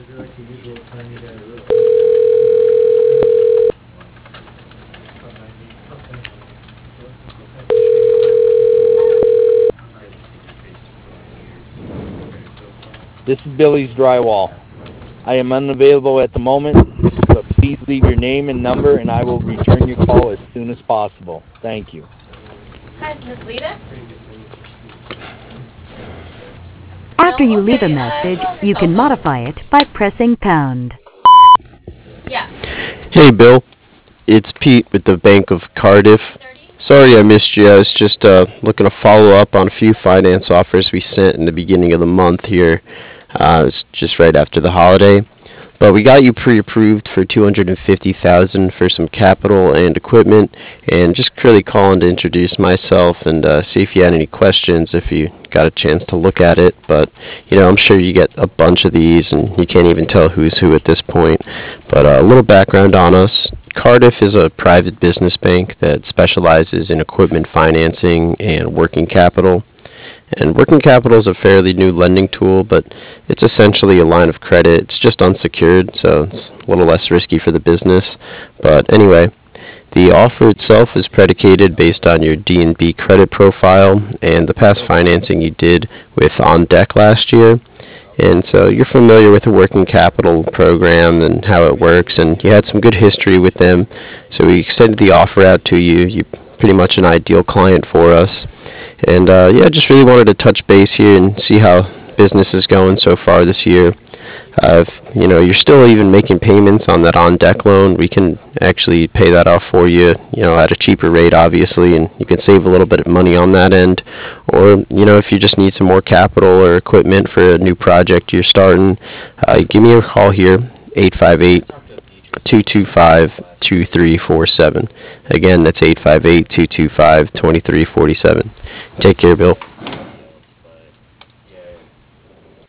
This is Billy's Drywall. I am unavailable at the moment, but please leave your name and number, and I will return your call as soon as possible. Thank you. Hi, Miss Lita? After you leave a Okay, message, call you can yourself. modify it by pressing pound. Yeah. Hey, Bill. It's Pete with the Bank of Cardiff. Sorry I missed you. I was just looking to follow up on a few finance offers we sent in the beginning of the month here. It was just right after the holiday. But we got you pre-approved for $250,000 for some capital and equipment, and just really calling to introduce myself and see if you had any questions if you got a chance to look at it. But I'm sure you get a bunch of these, and you can't even tell who's who at this point. But a little background on us. Cardiff is a private business bank that specializes in equipment financing and working capital. And working capital is a fairly new lending tool, but it's essentially a line of credit. It's just unsecured, so it's a little less risky for the business. But anyway, the offer itself is predicated based on your D&B credit profile and the past financing you did with On Deck last year. And so you're familiar with the working capital program and how it works, and you had some good history with them. So we extended the offer out to you. You're pretty much an ideal client for us. And just really wanted to touch base here and see how business is going so far this year. If you're still even making payments on that on deck loan, we can actually pay that off for you, at a cheaper rate, obviously, and you can save a little bit of money on that end. Or if you just need some more capital or equipment for a new project you're starting, give me a call here, 858-225-2347. Again, that's 858-225-2347. Take care, Bill.